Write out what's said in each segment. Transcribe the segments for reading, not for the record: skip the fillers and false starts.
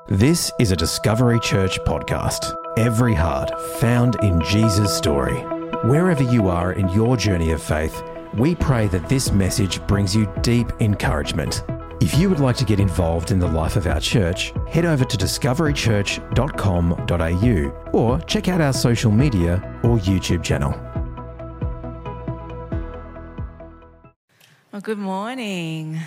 This is a Discovery Church podcast. Every heart found in Jesus' story. Wherever you are in your journey of faith, we pray that this message brings you deep encouragement. If you would like to get involved in the life of our church, head over to discoverychurch.com.au or check out our social media or YouTube channel. Well, good morning.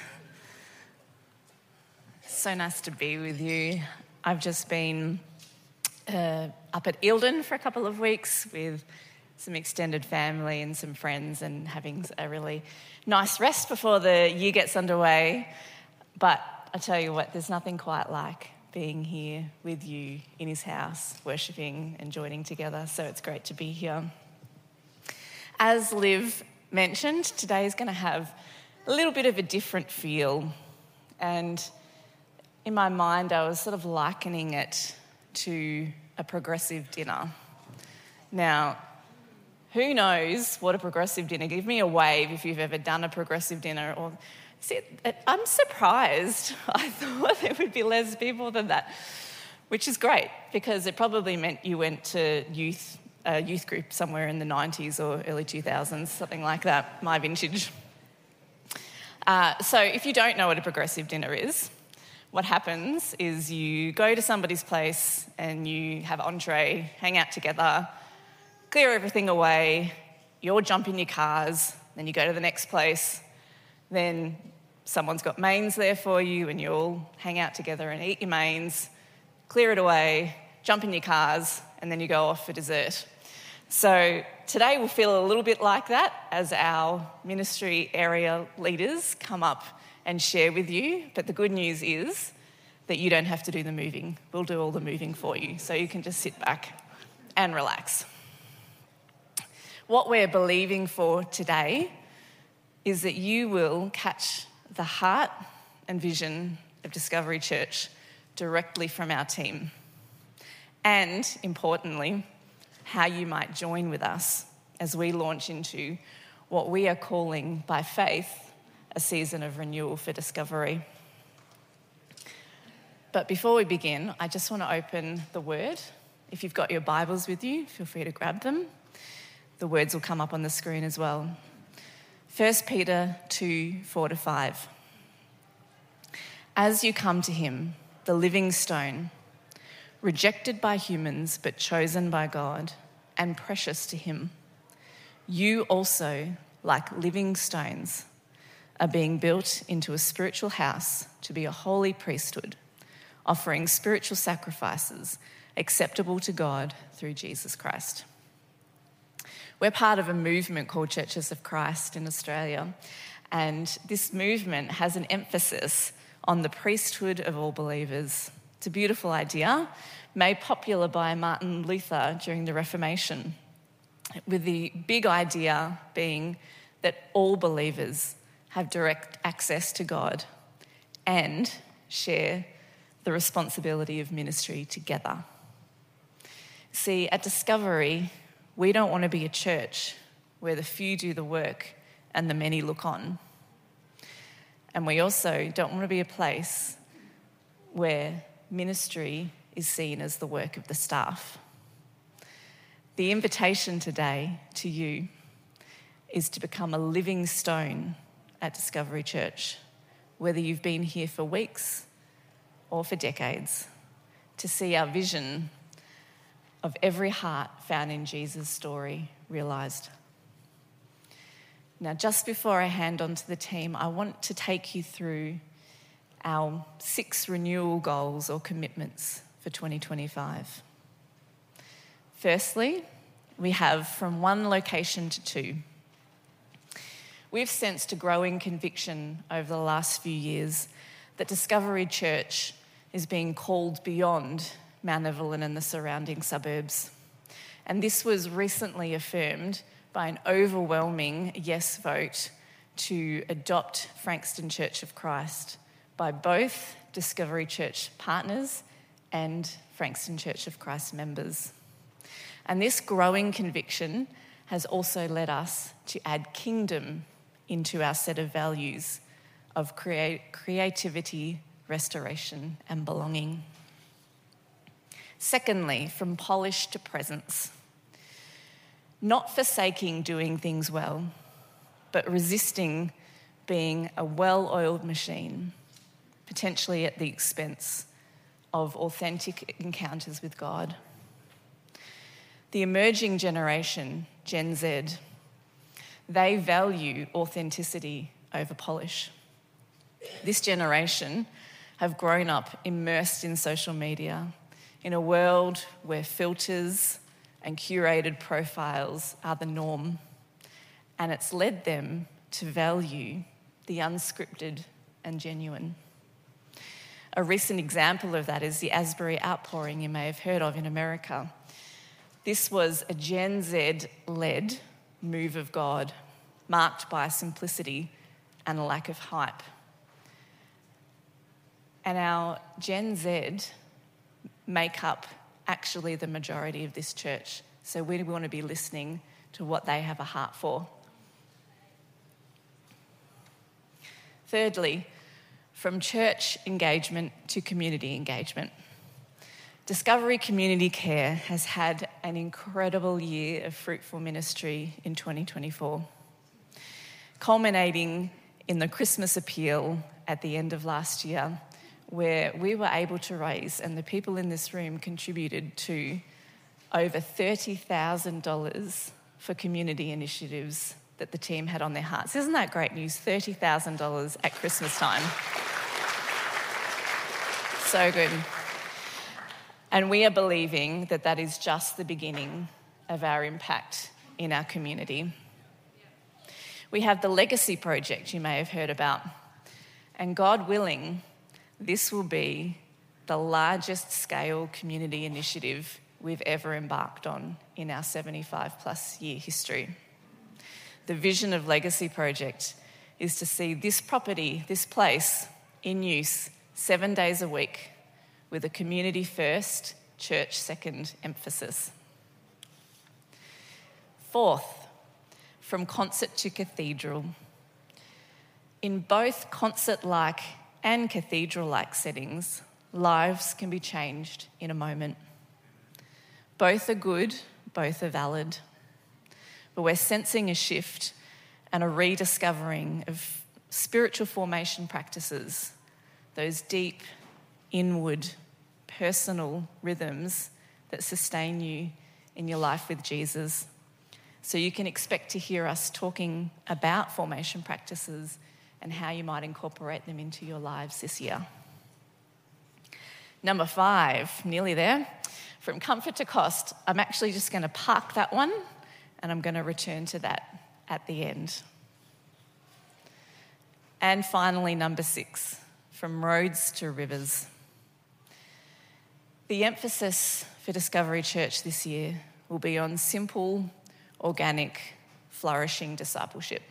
So nice to be with you. I've just been up at Eildon for a couple of weeks with some extended family and some friends and having a really nice rest before the year gets underway. But I tell you what, there's nothing quite like being here with you in his house, worshipping and joining together. So it's great to be here. As Liv mentioned, today is going to have a little bit of a different feel. And in my mind, I was sort of likening it to a progressive dinner. Now, who knows what a progressive dinner? Give me a wave if you've ever done a progressive dinner. Or I'm surprised. I thought there would be less people than that, which is great because it probably meant you went to a youth group somewhere in the 90s or early 2000s, something like that, my vintage. So if you don't know what a progressive dinner is, what happens is you go to somebody's place and you have entree, hang out together, clear everything away, you all jump in your cars, then you go to the next place, then someone's got mains there for you and you all hang out together and eat your mains, clear it away, jump in your cars, and then you go off for dessert. So today will feel a little bit like that as our ministry area leaders come up and share with you. But the good news is that you don't have to do the moving. We'll do all the moving for you. So you can just sit back and relax. What we're believing for today is that you will catch the heart and vision of Discovery Church directly from our team. And importantly, how you might join with us as we launch into what we are calling by faith a season of renewal for Discovery. But before we begin, I just want to open the Word. If you've got your Bibles with you, feel free to grab them. The words will come up on the screen as well. 1 Peter 2:4-5. As you come to him, the living stone, rejected by humans but chosen by God and precious to him, you also, like living stones, are being built into a spiritual house to be a holy priesthood, offering spiritual sacrifices acceptable to God through Jesus Christ. We're part of a movement called Churches of Christ in Australia, and this movement has an emphasis on the priesthood of all believers. It's a beautiful idea, made popular by Martin Luther during the Reformation, with the big idea being that all believers have direct access to God and share the responsibility of ministry together. See, at Discovery, we don't want to be a church where the few do the work and the many look on. And we also don't want to be a place where ministry is seen as the work of the staff. The invitation today to you is to become a living stone at Discovery Church, whether you've been here for weeks or for decades, to see our vision of every heart found in Jesus' story realised. Now, just before I hand on to the team, I want to take you through our 6 renewal goals or commitments for 2025. Firstly, we have from 1 location to 2. We've sensed a growing conviction over the last few years that Discovery Church is being called beyond Mount Evelyn and the surrounding suburbs. And this was recently affirmed by an overwhelming yes vote to adopt Frankston Church of Christ by both Discovery Church partners and Frankston Church of Christ members. And this growing conviction has also led us to add kingdom into our set of values of creativity, restoration, and belonging. Secondly, from polish to presence. Not forsaking doing things well, but resisting being a well-oiled machine, potentially at the expense of authentic encounters with God. The emerging generation, Gen Z, they value authenticity over polish. This generation have grown up immersed in social media, in a world where filters and curated profiles are the norm, and it's led them to value the unscripted and genuine. A recent example of that is the Asbury outpouring you may have heard of in America. This was a Gen Z-led move of God, marked by simplicity and a lack of hype. And our Gen Z make up actually the majority of this church. So we want to be listening to what they have a heart for. Thirdly, from church engagement to community engagement. Discovery Community Care has had an incredible year of fruitful ministry in 2024, culminating in the Christmas appeal at the end of last year, where we were able to raise, and the people in this room contributed to, over $30,000 for community initiatives that the team had on their hearts. Isn't that great news? $30,000 at Christmas time. So good. And we are believing that that is just the beginning of our impact in our community. We have the Legacy Project you may have heard about. And God willing, this will be the largest scale community initiative we've ever embarked on in our 75+ year history. The vision of Legacy Project is to see this property, this place, in use 7 days a week with a community first, church second emphasis. Fourth, from concert to cathedral. In both concert-like and cathedral-like settings, lives can be changed in a moment. Both are good, both are valid. But we're sensing a shift and a rediscovering of spiritual formation practices, those deep, inward, personal rhythms that sustain you in your life with Jesus. So you can expect to hear us talking about formation practices and how you might incorporate them into your lives this year. Number 5, nearly there. From comfort to cost, I'm actually just going to park that one and I'm going to return to that at the end. And finally, number 6, from roads to rivers. The emphasis for Discovery Church this year will be on simple, organic, flourishing discipleship.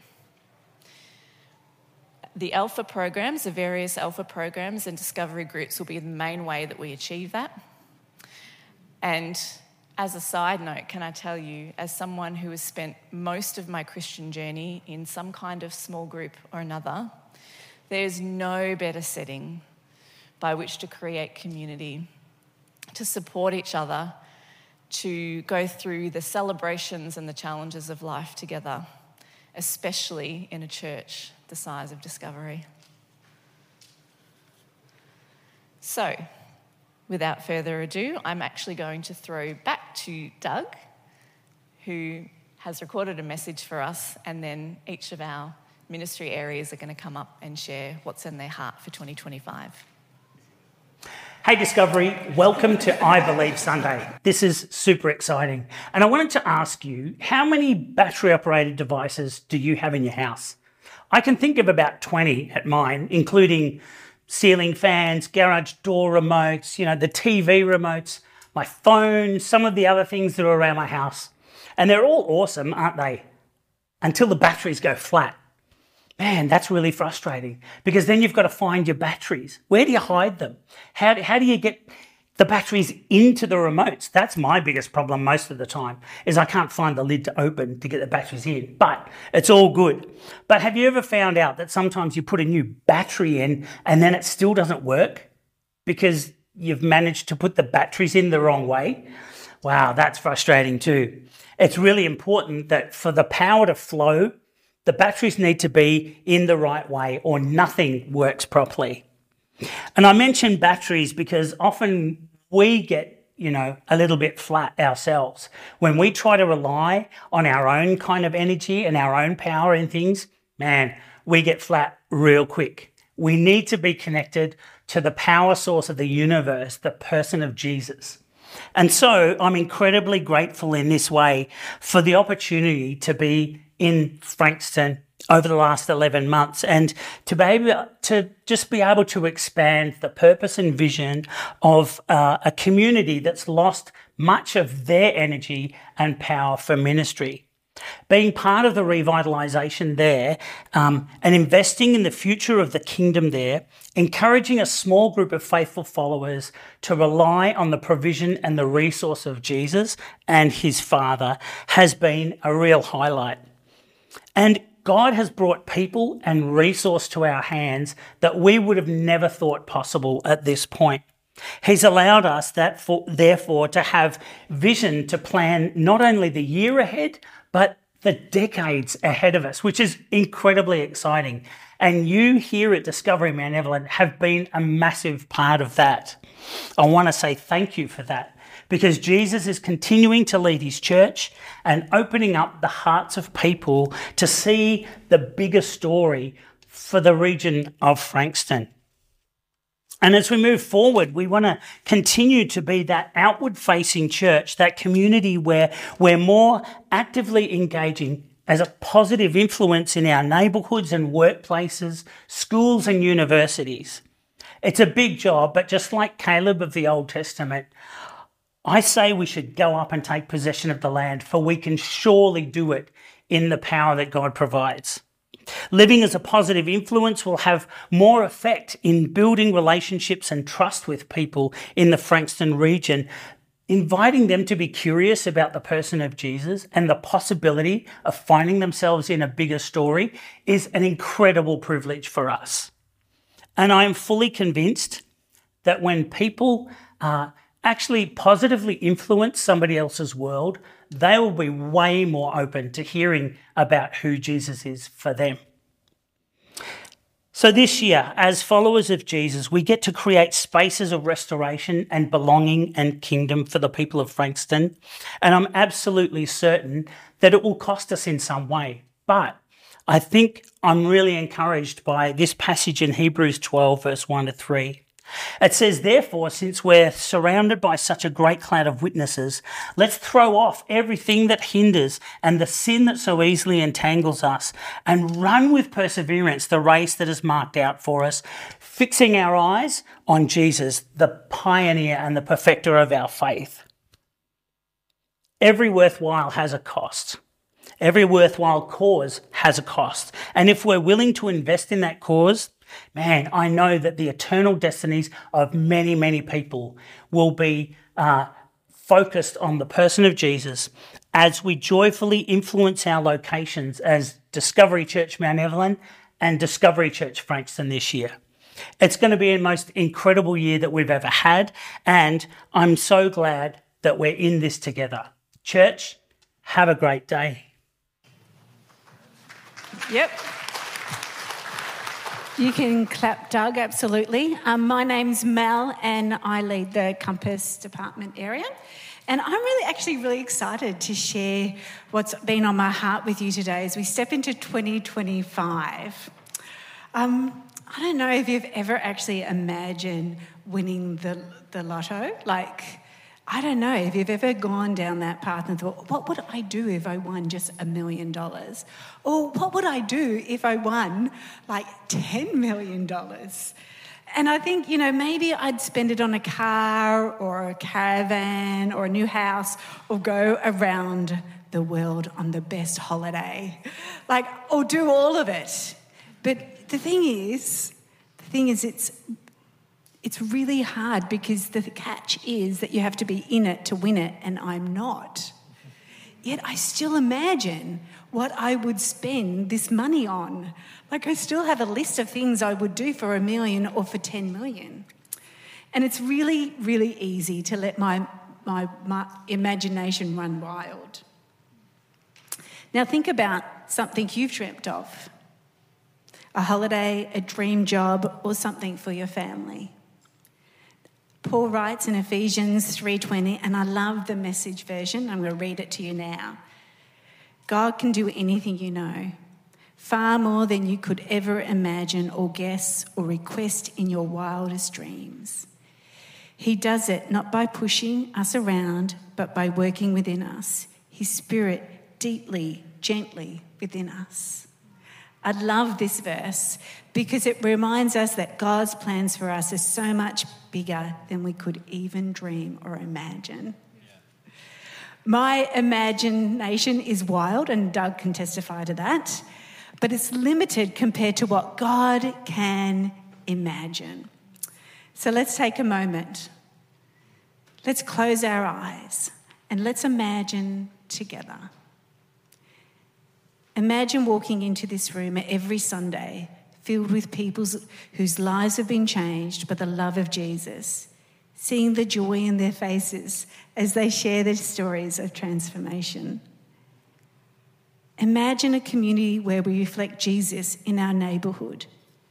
The Alpha programs, the various Alpha programs and discovery groups will be the main way that we achieve that. And as a side note, can I tell you, as someone who has spent most of my Christian journey in some kind of small group or another, there's no better setting by which to create community, to support each other, to go through the celebrations and the challenges of life together, especially in a church the size of Discovery. So, without further ado, I'm actually going to throw back to Doug, who has recorded a message for us, and then each of our ministry areas are going to come up and share what's in their heart for 2025. Hey Discovery, welcome to I Believe Sunday. This is super exciting. And I wanted to ask you, how many battery-operated devices do you have in your house? I can think of about 20 at mine, including ceiling fans, garage door remotes, the TV remotes, my phone, some of the other things that are around my house. And they're all awesome, aren't they? Until the batteries go flat. Man, that's really frustrating because then you've got to find your batteries. Where do you hide them? How do you get the batteries into the remotes? That's my biggest problem most of the time, is I can't find the lid to open to get the batteries in, but it's all good. But have you ever found out that sometimes you put a new battery in and then it still doesn't work because you've managed to put the batteries in the wrong way. Wow, that's frustrating too. It's really important that for the power to flow, the batteries need to be in the right way or nothing works properly. And I mention batteries because often we get, a little bit flat ourselves. When we try to rely on our own kind of energy and our own power in things, man, we get flat real quick. We need to be connected to the power source of the universe, the person of Jesus. And so I'm incredibly grateful in this way for the opportunity to be in Frankston over the last 11 months and to be able to just be able to expand the purpose and vision of a community that's lost much of their energy and power for ministry. Being part of the revitalisation there and investing in the future of the kingdom there, encouraging a small group of faithful followers to rely on the provision and the resource of Jesus and his Father has been a real highlight. And God has brought people and resource to our hands that we would have never thought possible at this point. He's allowed us therefore to have vision to plan not only the year ahead, but the decades ahead of us, which is incredibly exciting. And you here at Discovery Mount Evelyn have been a massive part of that. I want to say thank you for that, because Jesus is continuing to lead his church and opening up the hearts of people to see the bigger story for the region of Frankston. And as we move forward, we want to continue to be that outward-facing church, that community where we're more actively engaging as a positive influence in our neighbourhoods and workplaces, schools and universities. It's a big job, but just like Caleb of the Old Testament, I say we should go up and take possession of the land, for we can surely do it in the power that God provides. Living as a positive influence will have more effect in building relationships and trust with people in the Frankston region, inviting them to be curious about the person of Jesus and the possibility of finding themselves in a bigger story is an incredible privilege for us. And I am fully convinced that when people actually positively influence somebody else's world, they will be way more open to hearing about who Jesus is for them. So this year, as followers of Jesus, we get to create spaces of restoration and belonging and kingdom for the people of Frankston. And I'm absolutely certain that it will cost us in some way. But I think I'm really encouraged by this passage in Hebrews 12, verse 1 to 3. It says, therefore, since we're surrounded by such a great cloud of witnesses, let's throw off everything that hinders and the sin that so easily entangles us and run with perseverance the race that is marked out for us, fixing our eyes on Jesus, the pioneer and the perfecter of our faith. Every worthwhile has a cost. Every worthwhile cause has a cost. And if we're willing to invest in that cause, man, I know that the eternal destinies of many, many people will be focused on the person of Jesus as we joyfully influence our locations as Discovery Church Mount Evelyn and Discovery Church Frankston this year. It's going to be the most incredible year that we've ever had, and I'm so glad that we're in this together. Church, have a great day. Yep. You can clap, Doug, absolutely. My name's Mel and I lead the Compass Department area. And I'm really excited to share what's been on my heart with you today as we step into 2025. I don't know if you've ever actually imagined winning the lotto. I don't know if you've ever gone down that path and thought, what would I do if I won just $1 million? Or what would I do if I won $10 million? And I think, maybe I'd spend it on a car or a caravan or a new house or go around the world on the best holiday, or do all of it. But the thing is it's really hard because the catch is that you have to be in it to win it, and I'm not. Yet I still imagine what I would spend this money on. I still have a list of things I would do for $1 million or for 10 million. And it's really, really easy to let my imagination run wild. Now think about something you've dreamt of. A holiday, a dream job, or something for your family. Paul writes in Ephesians 3:20, and I love the Message version. I'm going to read it to you now. God can do anything you know, far more than you could ever imagine or guess or request in your wildest dreams. He does it not by pushing us around, but by working within us, His Spirit deeply, gently within us. I love this verse because it reminds us that God's plans for us are so much bigger than we could even dream or imagine. Yeah. My imagination is wild, and Doug can testify to that, but it's limited compared to what God can imagine. So let's take a moment. Let's close our eyes and let's imagine together. Imagine walking into this room every Sunday filled with people whose lives have been changed by the love of Jesus, seeing the joy in their faces as they share their stories of transformation. Imagine a community where we reflect Jesus in our neighbourhood.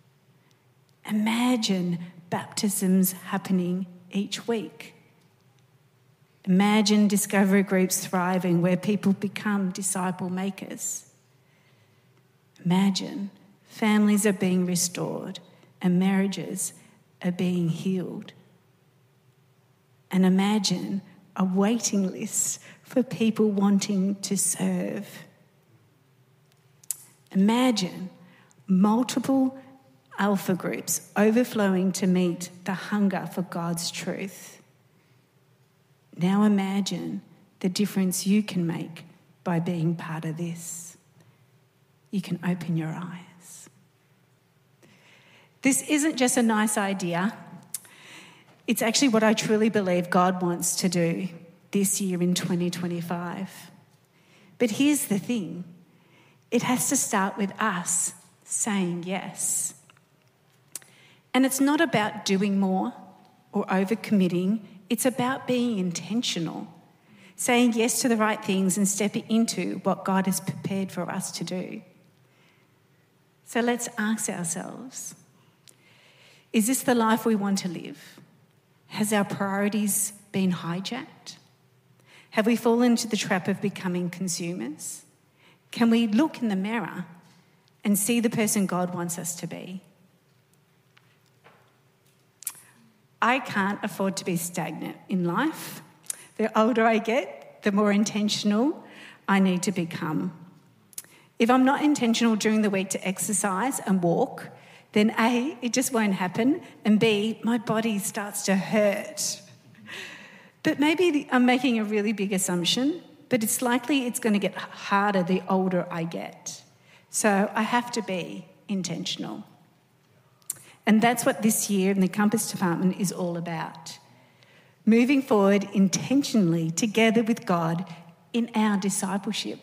Imagine baptisms happening each week. Imagine discovery groups thriving where people become disciple makers. Imagine families are being restored and marriages are being healed. And imagine a waiting list for people wanting to serve. Imagine multiple alpha groups overflowing to meet the hunger for God's truth. Now imagine the difference you can make by being part of this. You can open your eyes. This isn't just a nice idea. It's actually what I truly believe God wants to do this year in 2025. But here's the thing. It has to start with us saying yes. And it's not about doing more or overcommitting. It's about being intentional, saying yes to the right things and stepping into what God has prepared for us to do. So let's ask ourselves, is this the life we want to live? Has our priorities been hijacked? Have we fallen into the trap of becoming consumers? Can we look in the mirror and see the person God wants us to be? I can't afford to be stagnant in life. The older I get, the more intentional I need to become. If I'm not intentional during the week to exercise and walk, then A, it just won't happen, and B, my body starts to hurt. But maybe I'm making a really big assumption, but it's likely it's going to get harder the older I get. So I have to be intentional. And that's what this year in the Compass Department is all about. Moving forward intentionally together with God in our discipleship.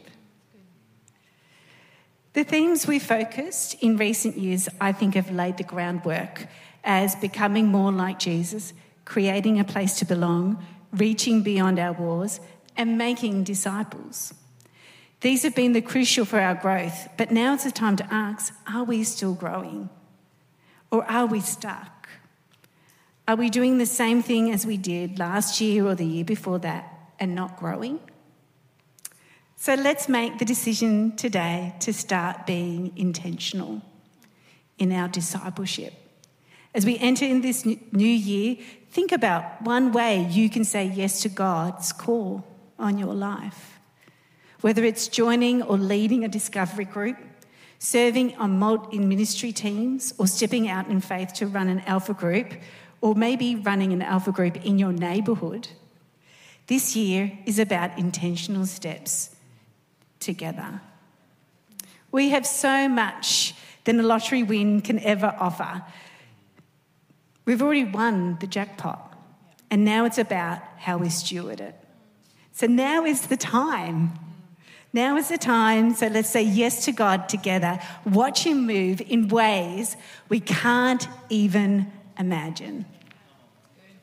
The themes we focused in recent years, I think, have laid the groundwork as becoming more like Jesus, creating a place to belong, reaching beyond our walls, and making disciples. These have been the crucial for our growth, but now it's the time to ask, are we still growing? Or are we stuck? Are we doing the same thing as we did last year or the year before that and not growing? So let's make the decision today to start being intentional in our discipleship. As we enter in this new year, think about one way you can say yes to God's call on your life. Whether it's joining or leading a discovery group, serving in ministry teams, or stepping out in faith to run an alpha group, or maybe running an alpha group in your neighbourhood. This year is about intentional steps together. We have so much than a lottery win can ever offer. We've already won the jackpot, and now it's about how we steward it. So now is the time. Now is the time, so let's say yes to God together. Watch Him move in ways we can't even imagine.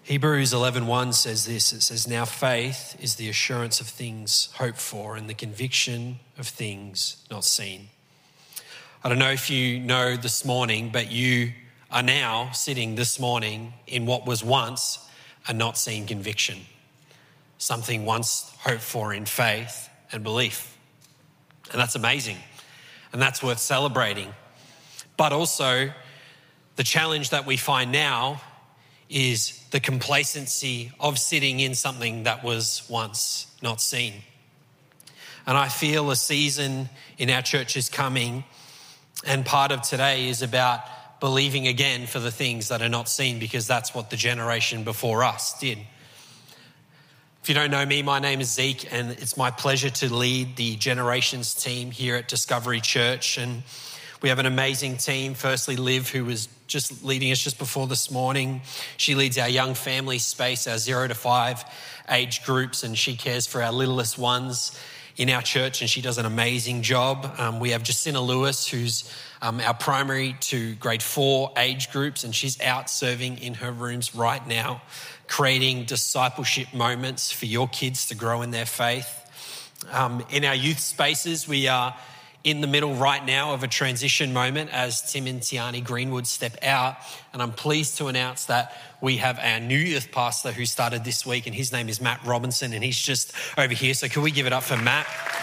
Hebrews 11:1 says this. It says, "Now faith is the assurance of things hoped for and the conviction of things not seen." I don't know if you know this morning, but you are now sitting this morning in what was once a not seen conviction, something once hoped for in faith and belief. And that's amazing, and that's worth celebrating. But also, the challenge that we find now is the complacency of sitting in something that was once not seen. And I feel a season in our church is coming, and part of today is about believing again for the things that are not seen, because that's what the generation before us did. If you don't know me, my name is Zeke, and it's my pleasure to lead the Generations team here at Discovery Church. And we have an amazing team. Firstly, Liv, who was just leading us just before this morning. She leads our young family space, our 0 to 5 age groups, and she cares for our littlest ones in our church, and she does an amazing job. We have Jacinta Lewis, who's our primary to grade 4 age groups, and she's out serving in her rooms right now, creating discipleship moments for your kids to grow in their faith. In our youth spaces, we are in the middle right now of a transition moment as Tim and Tiani Greenwood step out. And I'm pleased to announce that we have our new youth pastor who started this week, and his name is Matt Robinson, and he's just over here. So can we give it up for Matt?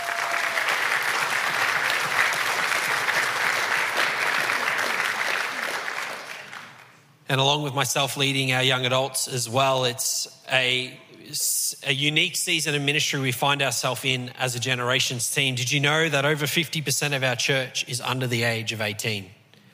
And along with myself leading our young adults as well, it's a unique season of ministry we find ourselves in as a Generations team. Did you know that over 50% of our church is under the age of 18?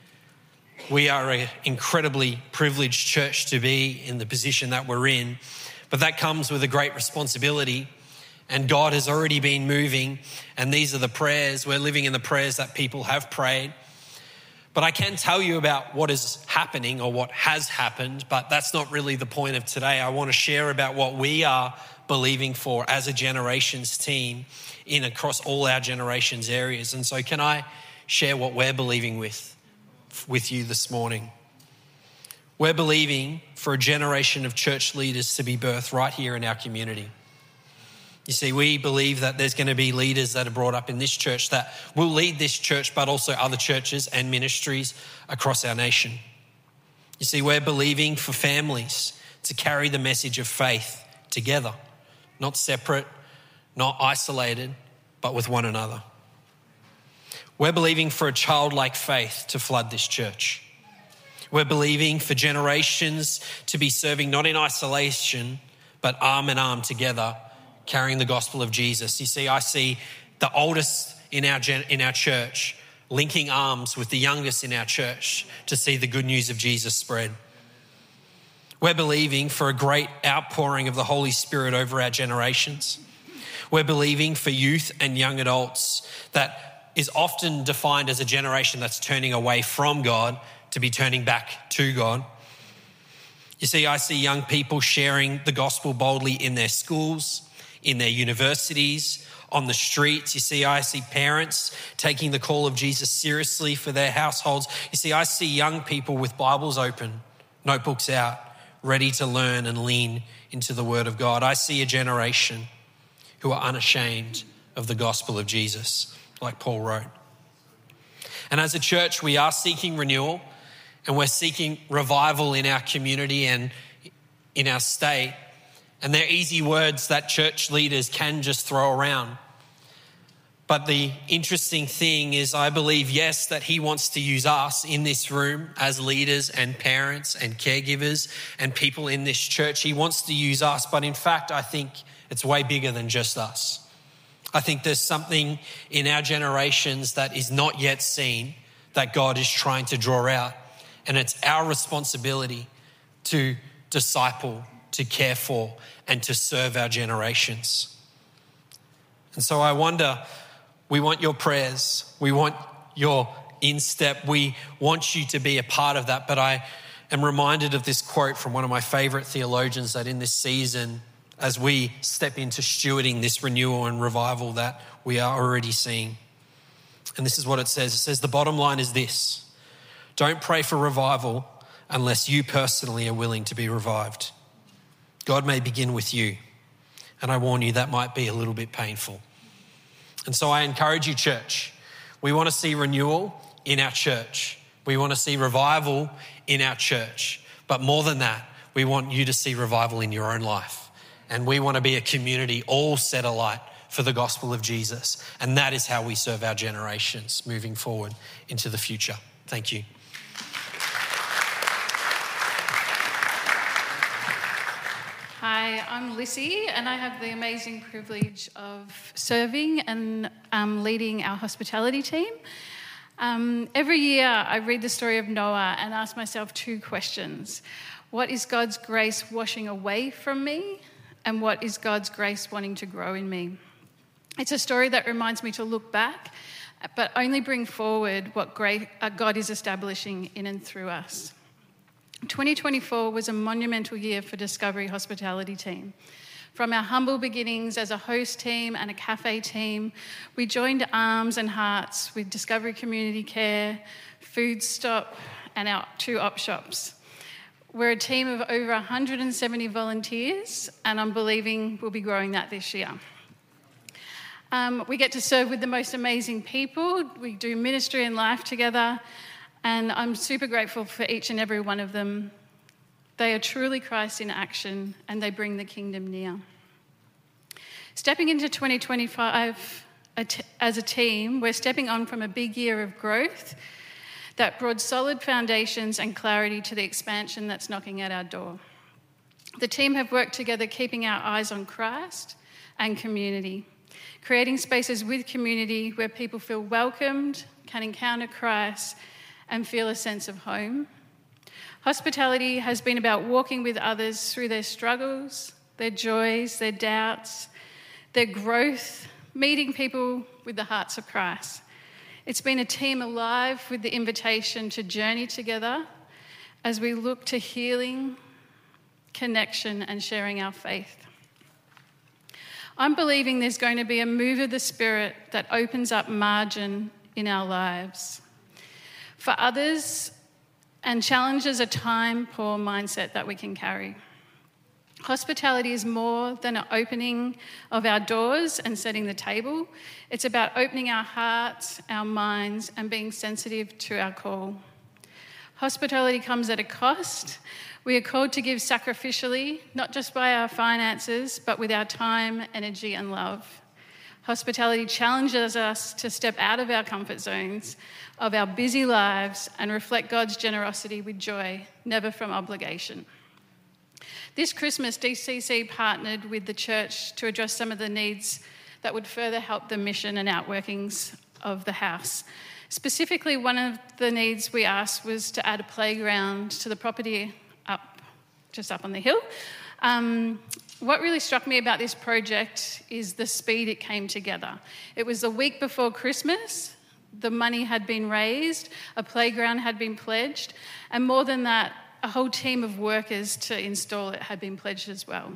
We are an incredibly privileged church to be in the position that we're in, but that comes with a great responsibility, and God has already been moving, and these are the prayers. We're living in the prayers that people have prayed. But I can tell you about what is happening or what has happened, but that's not really the point of today. I want to share about what we are believing for as a Generations team in across all our Generations areas. And so can I share what we're believing with you this morning? We're believing for a generation of church leaders to be birthed right here in our community. You see, we believe that there's going to be leaders that are brought up in this church that will lead this church, but also other churches and ministries across our nation. You see, we're believing for families to carry the message of faith together, not separate, not isolated, but with one another. We're believing for a childlike faith to flood this church. We're believing for generations to be serving not in isolation, but arm in arm together, carrying the gospel of Jesus. You see, I see the oldest in our church linking arms with the youngest in our church to see the good news of Jesus spread. We're believing for a great outpouring of the Holy Spirit over our generations. We're believing for youth and young adults that is often defined as a generation that's turning away from God to be turning back to God. You see, I see young people sharing the gospel boldly in their schools, in their universities, on the streets. You see, I see parents taking the call of Jesus seriously for their households. You see, I see young people with Bibles open, notebooks out, ready to learn and lean into the Word of God. I see a generation who are unashamed of the gospel of Jesus, like Paul wrote. And as a church, we are seeking renewal, and we're seeking revival in our community and in our state. And they're easy words that church leaders can just throw around. But the interesting thing is, I believe, yes, that he wants to use us in this room as leaders and parents and caregivers and people in this church. He wants to use us, but in fact, I think it's way bigger than just us. I think there's something in our generations that is not yet seen that God is trying to draw out. And it's our responsibility to disciple, to care for, and to serve our generations. And so I wonder, we want your prayers. We want your instep. We want you to be a part of that. But I am reminded of this quote from one of my favorite theologians, that in this season, as we step into stewarding this renewal and revival that we are already seeing. And this is what it says. It says, the bottom line is this: don't pray for revival unless you personally are willing to be revived. God may begin with you. And I warn you, that might be a little bit painful. And so I encourage you, church, we want to see renewal in our church. We want to see revival in our church. But more than that, we want you to see revival in your own life. And we want to be a community all set alight for the gospel of Jesus. And that is how we serve our generations moving forward into the future. Thank you. Hi, I'm Lissy, and I have the amazing privilege of serving and leading our hospitality team. Every year I read the story of Noah and ask myself two questions. What is God's grace washing away from me? And what is God's grace wanting to grow in me? It's a story that reminds me to look back, but only bring forward what God is establishing in and through us. 2024 was a monumental year for Discovery Hospitality Team. From our humble beginnings as a host team and a cafe team, we joined arms and hearts with Discovery Community Care, Food Stop, and our 2 op shops. We're a team of over 170 volunteers, and I'm believing we'll be growing that this year. We get to serve with the most amazing people. We do ministry and life together, and I'm super grateful for each and every one of them. They are truly Christ in action, and they bring the kingdom near. Stepping into 2025 as a team, we're stepping on from a big year of growth that brought solid foundations and clarity to the expansion that's knocking at our door. The team have worked together, keeping our eyes on Christ and community, creating spaces with community where people feel welcomed, can encounter Christ, and feel a sense of home. Hospitality has been about walking with others through their struggles, their joys, their doubts, their growth, meeting people with the hearts of Christ. It's been a team alive with the invitation to journey together as we look to healing, connection, and sharing our faith. I'm believing there's going to be a move of the Spirit that opens up margin in our lives for others and challenges a time-poor mindset that we can carry. Hospitality is more than an opening of our doors and setting the table. It's about opening our hearts, our minds, and being sensitive to our call. Hospitality comes at a cost. We are called to give sacrificially, not just by our finances, but with our time, energy, and love. Hospitality challenges us to step out of our comfort zones, of our busy lives, and reflect God's generosity with joy, never from obligation. This Christmas, DCC partnered with the church to address some of the needs that would further help the mission and outworkings of the house. Specifically, one of the needs we asked was to add a playground to the property just up on the hill. What really struck me about this project is the speed it came together. It was the week before Christmas, the money had been raised, a playground had been pledged, and more than that, a whole team of workers to install it had been pledged as well.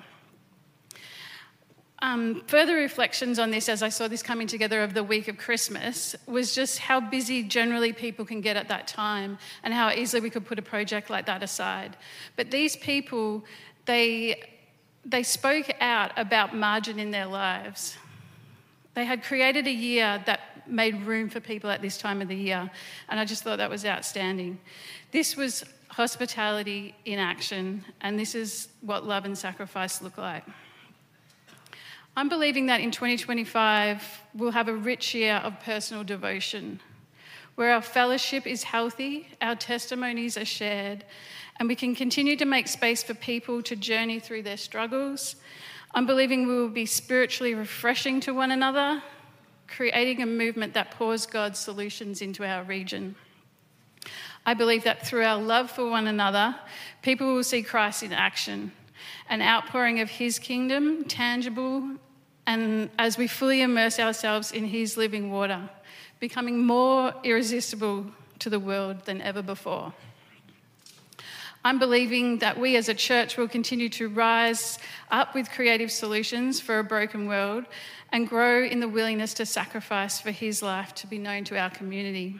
Further reflections on this as I saw this coming together of the week of Christmas was just how busy generally people can get at that time and how easily we could put a project like that aside. But these people, they spoke out about margin in their lives. They had created a year that made room for people at this time of the year, and I just thought that was outstanding. This was hospitality in action, and this is what love and sacrifice look like. I'm believing that in 2025, we'll have a rich year of personal devotion, where our fellowship is healthy, our testimonies are shared, and we can continue to make space for people to journey through their struggles. I'm believing we will be spiritually refreshing to one another, creating a movement that pours God's solutions into our region. I believe that through our love for one another, people will see Christ in action, an outpouring of his kingdom, tangible, and as we fully immerse ourselves in his living water, becoming more irresistible to the world than ever before. I'm believing that we as a church will continue to rise up with creative solutions for a broken world and grow in the willingness to sacrifice for his life to be known to our community.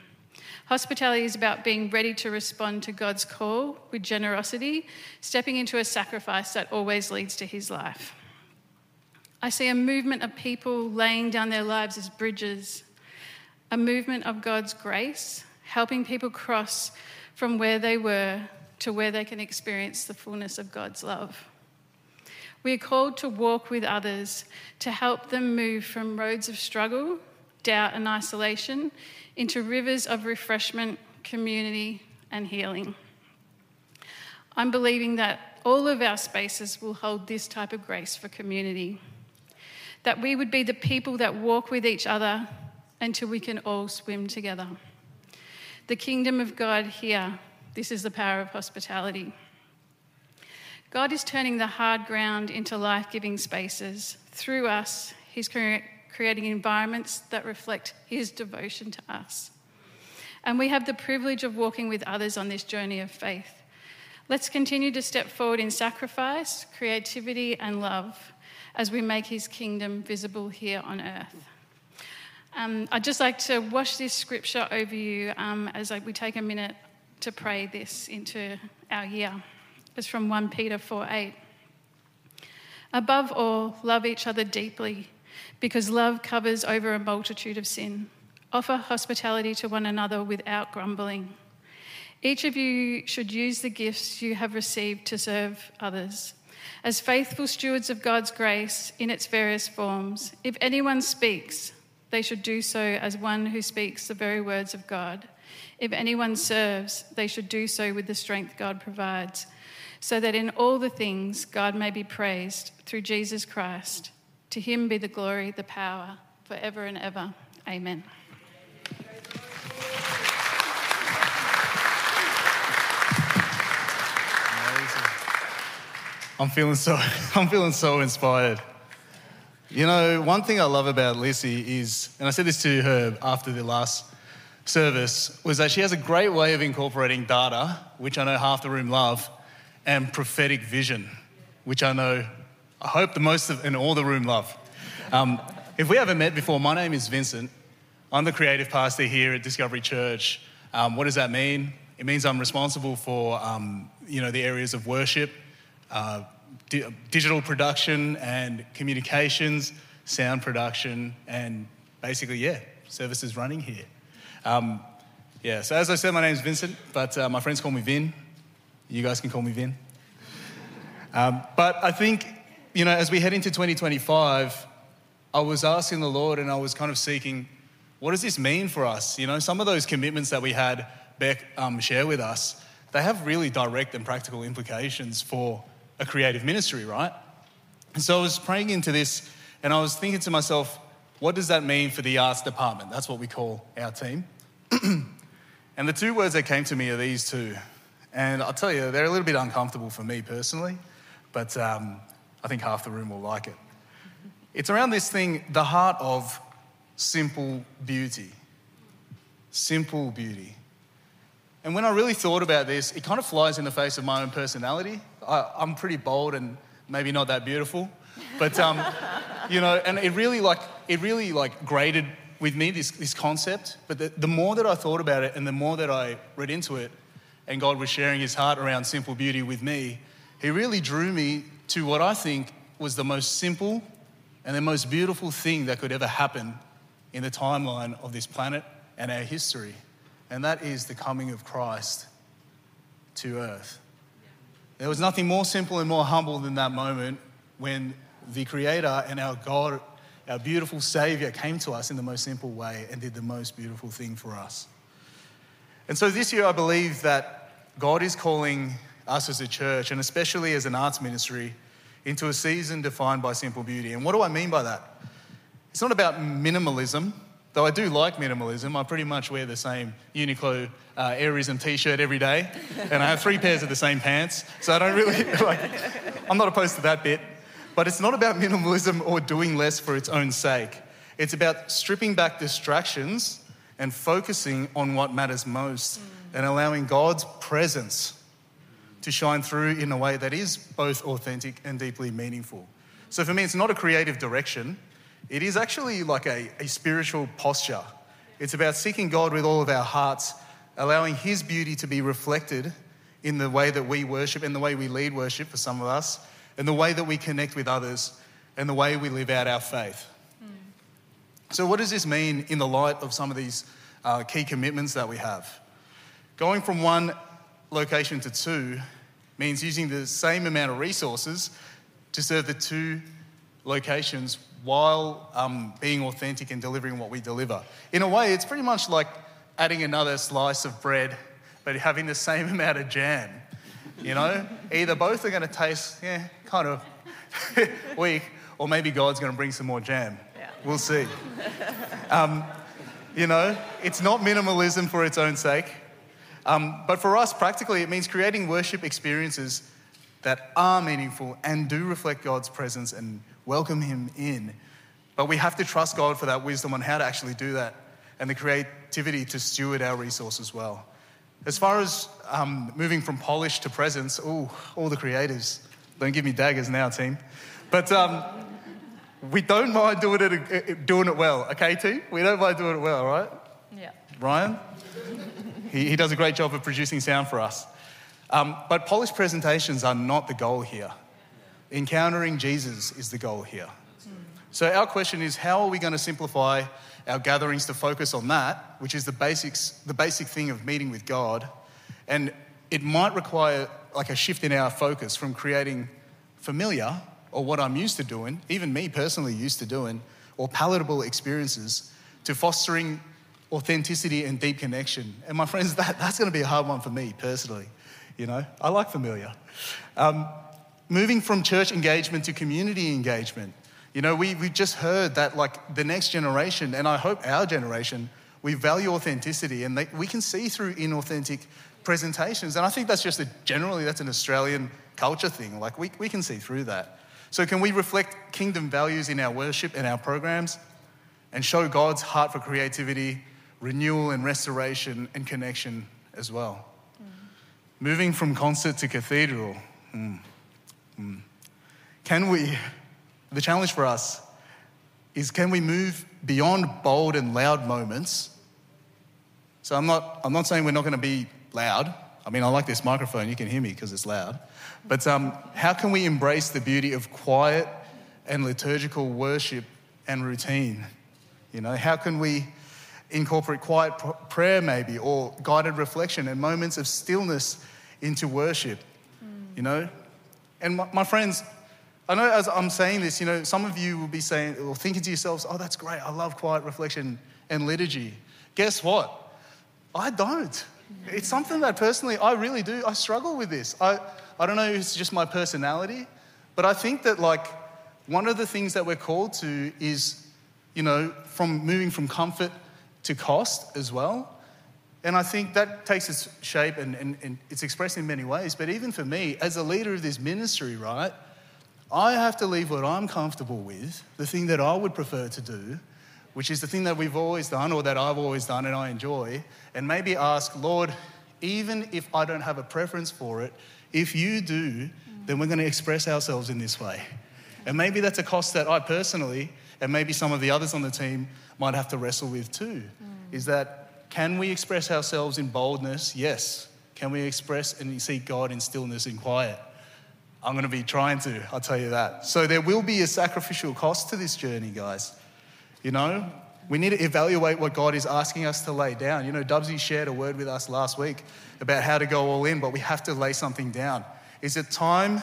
Hospitality is about being ready to respond to God's call with generosity, stepping into a sacrifice that always leads to his life. I see a movement of people laying down their lives as bridges, a movement of God's grace, helping people cross from where they were to where they can experience the fullness of God's love. We are called to walk with others, to help them move from roads of struggle, doubt and isolation into rivers of refreshment, community and healing. I'm believing that all of our spaces will hold this type of grace for community, that we would be the people that walk with each other until we can all swim together. The kingdom of God here, this is the power of hospitality. God is turning the hard ground into life-giving spaces. Through us, he's creating environments that reflect his devotion to us. And we have the privilege of walking with others on this journey of faith. Let's continue to step forward in sacrifice, creativity and love as we make his kingdom visible here on earth. I'd just like to wash this scripture over you as we take a minute to pray this into our year. It's from 1 Peter 4:8. Above all, love each other deeply, because love covers over a multitude of sin. Offer hospitality to one another without grumbling. Each of you should use the gifts you have received to serve others. As faithful stewards of God's grace in its various forms, if anyone speaks, they should do so as one who speaks the very words of God. If anyone serves, they should do so with the strength God provides, so that in all the things God may be praised through Jesus Christ. To him be the glory, the power, forever and ever. Amen. I'm feeling so inspired. You know, one thing I love about Lissy is, and I said this to her after the last service, was that she has a great way of incorporating data, which I know half the room love, and prophetic vision, which I hope the most of, and all the room love. If we haven't met before, my name is Vincent. I'm the creative pastor here at Discovery Church. What does that mean? It means I'm responsible for, the areas of worship, digital production and communications, sound production, and basically, services running here. So as I said, my name is Vincent, but my friends call me Vin. You guys can call me Vin. But I think, as we head into 2025, I was asking the Lord and I was kind of seeking, what does this mean for us? Some of those commitments that we had Beck share with us, they have really direct and practical implications for a creative ministry, right? And so I was praying into this and I was thinking to myself, what does that mean for the arts department? That's what we call our team. And the two words that came to me are these two. And I'll tell you, they're a little bit uncomfortable for me personally, but I think half the room will like it. It's around this thing, the heart of simple beauty. Simple beauty. And when I really thought about this, it kind of flies in the face of my own personality. I'm pretty bold and maybe not that beautiful, but and it really grated with me, this concept. But the more that I thought about it and the more that I read into it, and God was sharing his heart around simple beauty with me, he really drew me to what I think was the most simple and the most beautiful thing that could ever happen in the timeline of this planet and our history. And that is the coming of Christ to earth. There was nothing more simple and more humble than that moment when the Creator and our God, our beautiful Saviour, came to us in the most simple way and did the most beautiful thing for us. And so this year I believe that God is calling us as a church, and especially as an arts ministry, into a season defined by simple beauty. And what do I mean by that? It's not about minimalism, though I do like minimalism. I pretty much wear the same Uniqlo Airism t-shirt every day, and I have 3 pairs of the same pants, so I don't really, I'm not opposed to that bit. But it's not about minimalism or doing less for its own sake. It's about stripping back distractions and focusing on what matters most and allowing God's presence to shine through in a way that is both authentic and deeply meaningful. So for me, it's not a creative direction. It is actually like a spiritual posture. It's about seeking God with all of our hearts, allowing His beauty to be reflected in the way that we worship and the way we lead worship for some of us, and the way that we connect with others, and the way we live out our faith. So what does this mean in the light of some of these key commitments that we have? Going from one location to two means using the same amount of resources to serve the two locations while being authentic and delivering what we deliver. In a way, it's pretty much like adding another slice of bread, but having the same amount of jam. You know, either both are going to taste, kind of weak, or maybe God's going to bring some more jam. Yeah. We'll see. You know, it's not minimalism for its own sake. But for us, practically, it means creating worship experiences that are meaningful and do reflect God's presence and welcome Him in. But we have to trust God for that wisdom on how to actually do that and the creativity to steward our resources well. As far as moving from polish to presence, all the creatives, don't give me daggers now, team. But we don't mind doing it well, okay, team? We don't mind doing it well, right? Yeah. Ryan? He does a great job of producing sound for us. But polished presentations are not the goal here. Encountering Jesus is the goal here. So our question is, how are we going to simplify our gatherings to focus on that, which is the basic thing of meeting with God? And it might require like a shift in our focus from creating familiar, or what I'm used to doing, even me personally used to doing, or palatable experiences, to fostering authenticity and deep connection. And my friends, that's going to be a hard one for me personally. You know, I like familiar. Moving from church engagement to community engagement. You know, we've just heard that like the next generation, and I hope our generation, we value authenticity, and we can see through inauthentic presentations. And I think that's just that's an Australian culture thing. Like we can see through that. So can we reflect kingdom values in our worship and our programs and show God's heart for creativity, renewal and restoration and connection as well? Moving from concert to cathedral. The challenge for us is, can we move beyond bold and loud moments? So I'm not saying we're not going to be loud. I mean, I like this microphone. You can hear me because it's loud. But how can we embrace the beauty of quiet and liturgical worship and routine? You know, how can we incorporate quiet prayer maybe, or guided reflection and moments of stillness into worship? You know? And my friends, I know as I'm saying this, you know, some of you will be saying or thinking to yourselves, oh, that's great. I love quiet reflection and liturgy. Guess what? I don't. It's something that personally I really do. I struggle with this. I don't know if it's just my personality, but I think that like one of the things that we're called to is, you know, from moving from comfort to cost as well. And I think that takes its shape and it's expressed in many ways. But even for me, as a leader of this ministry, right, I have to leave what I'm comfortable with, the thing that I would prefer to do, which is the thing that we've always done or that I've always done and I enjoy, and maybe ask, Lord, even if I don't have a preference for it, if you do, then we're going to express ourselves in this way. And maybe that's a cost that I personally, and maybe some of the others on the team, might have to wrestle with too, is that can we express ourselves in boldness? Yes. Can we express and seek God in stillness and quiet? I'm going to be trying to, I'll tell you that. So there will be a sacrificial cost to this journey, guys. You know, we need to evaluate what God is asking us to lay down. You know, Dubsy shared a word with us last week about how to go all in, but we have to lay something down. Is it time,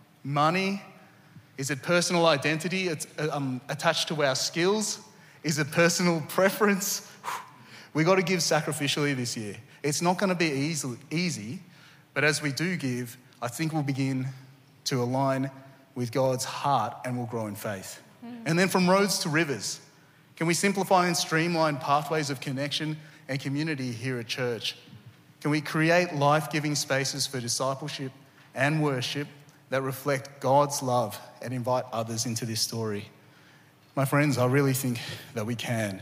money? Is it personal identity? It's attached to our skills? Is it personal preference? We got to give sacrificially this year. It's not going to be easy, but as we do give, I think we'll begin to align with God's heart and we'll grow in faith. And then from roads to rivers, can we simplify and streamline pathways of connection and community here at church? Can we create life-giving spaces for discipleship and worship that reflect God's love and invite others into this story? My friends, I really think that we can.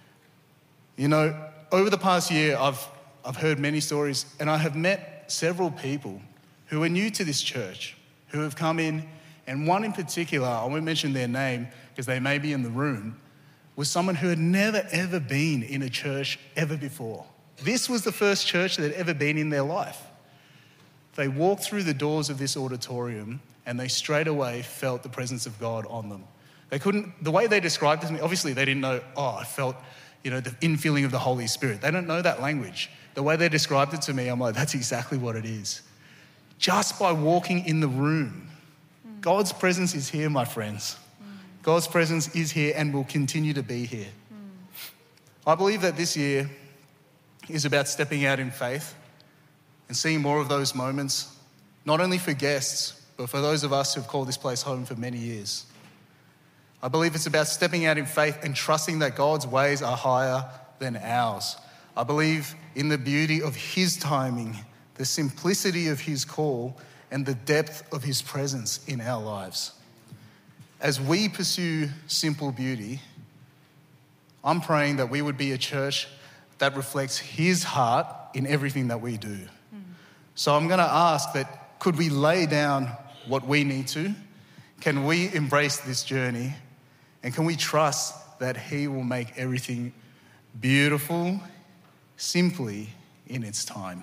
You know, over the past year, I've heard many stories, and I have met several people who are new to this church, who have come in, and one in particular, I won't mention their name because they may be in the room, was someone who had never, ever been in a church ever before. This was the first church they'd ever been in their life. They walked through the doors of this auditorium and they straight away felt the presence of God on them. The way they described it to me, obviously they didn't know, I felt, the infilling of the Holy Spirit. They don't know that language. The way they described it to me, I'm like, that's exactly what it is. Just by walking in the room, God's presence is here, my friends. God's presence is here and will continue to be here. I believe that this year is about stepping out in faith and seeing more of those moments, not only for guests, but for those of us who have called this place home for many years. I believe it's about stepping out in faith and trusting that God's ways are higher than ours. I believe in the beauty of His timing, the simplicity of His call, and the depth of His presence in our lives. As we pursue simple beauty, I'm praying that we would be a church that reflects His heart in everything that we do. So I'm going to ask that, could we lay down what we need to? Can we embrace this journey? And can we trust that He will make everything beautiful, simply in its time?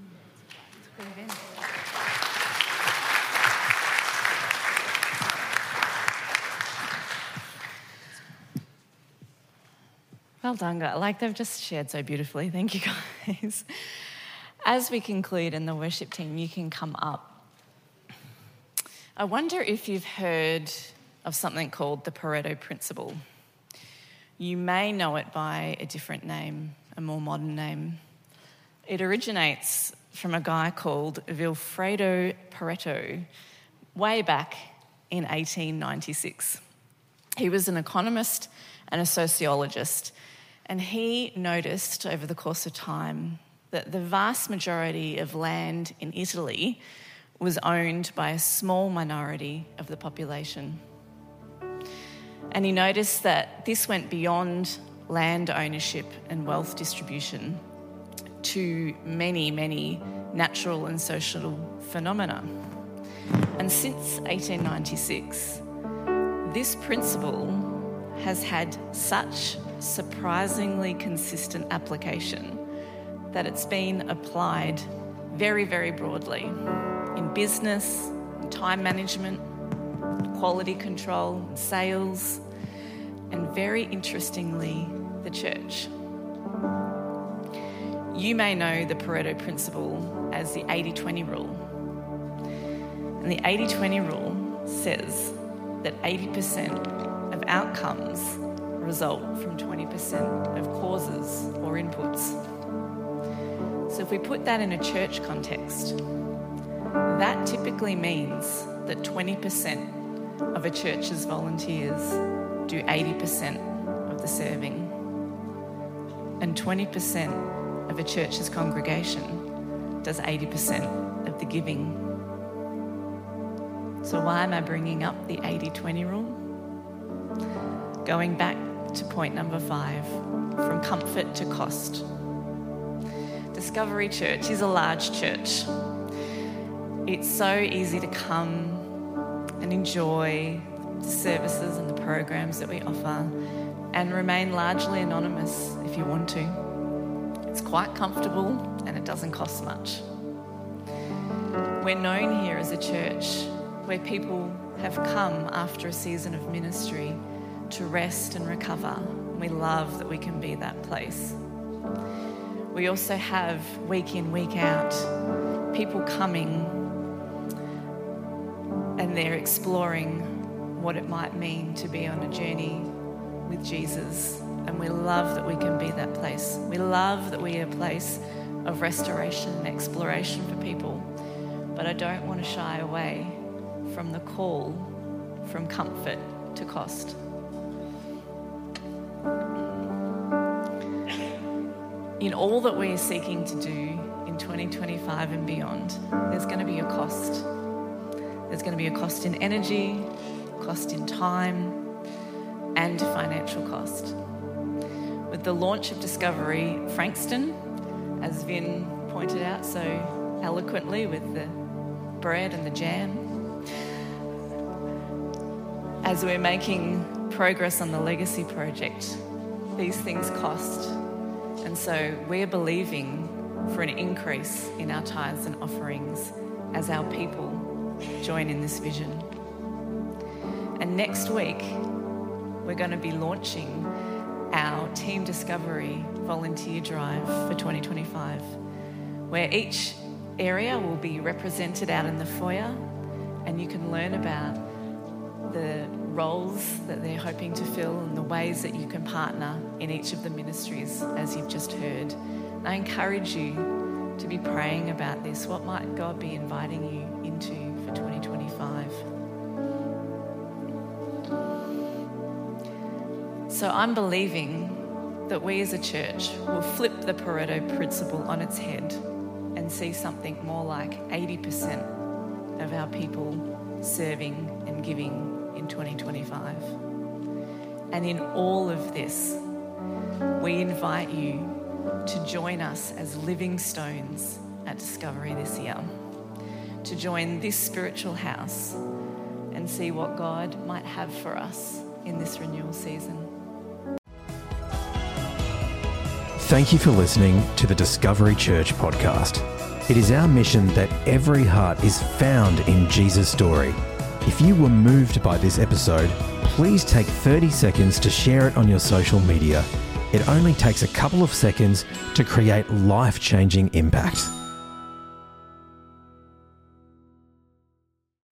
Well done, guys. Like they've just shared so beautifully. Thank you, guys. As we conclude and the worship team, you can come up. I wonder if you've heard of something called the Pareto Principle. You may know it by a different name, a more modern name. It originates from a guy called Vilfredo Pareto way back in 1896. He was an economist and a sociologist, and he noticed over the course of time that the vast majority of land in Italy was owned by a small minority of the population. And he noticed that this went beyond land ownership and wealth distribution to many, many natural and social phenomena. And since 1896, this principle has had such surprisingly consistent application that it's been applied very, very broadly in business, in time management, quality control, sales, and very interestingly, the church. You may know the Pareto Principle as the 80-20 rule. And the 80-20 rule says that 80% of outcomes result from 20% of causes or inputs. So if we put that in a church context, that typically means that 20% of a church's volunteers do 80% of the serving, and 20% of a church's congregation does 80% of the giving. So why am I bringing up the 80-20 rule? Going back to point number 5, from comfort to cost. Discovery Church is a large church. It's so easy to come and enjoy the services and the programs that we offer and remain largely anonymous if you want to. It's quite comfortable and it doesn't cost much. We're known here as a church where people have come after a season of ministry to rest and recover. We love that we can be that place. We also have week in, week out, people coming and they're exploring what it might mean to be on a journey with Jesus. And we love that we can be that place. We love that we are a place of restoration and exploration for people. But I don't want to shy away from the call from comfort to cost. In all that we are seeking to do in 2025 and beyond, there's going to be a cost. There's going to be a cost in energy, cost in time, and financial cost. With the launch of Discovery Frankston, as Vin pointed out so eloquently with the bread and the jam, as we're making progress on the Legacy project, these things cost. And so we're believing for an increase in our tithes and offerings as our people join in this vision. And next week, we're going to be launching our Team Discovery volunteer drive for 2025, where each area will be represented out in the foyer, and you can learn about the roles that they're hoping to fill and the ways that you can partner in each of the ministries, as you've just heard. I encourage you to be praying about this. What might God be inviting you into for 2025? So I'm believing that we as a church will flip the Pareto principle on its head and see something more like 80% of our people serving and giving in 2025. And in all of this, we invite you to join us as living stones at Discovery this year, to join this spiritual house and see what God might have for us in this renewal season. Thank you for listening to the Discovery Church podcast. It is our mission that every heart is found in Jesus' story. If you were moved by this episode, please take 30 seconds to share it on your social media. It only takes a couple of seconds to create life-changing impact.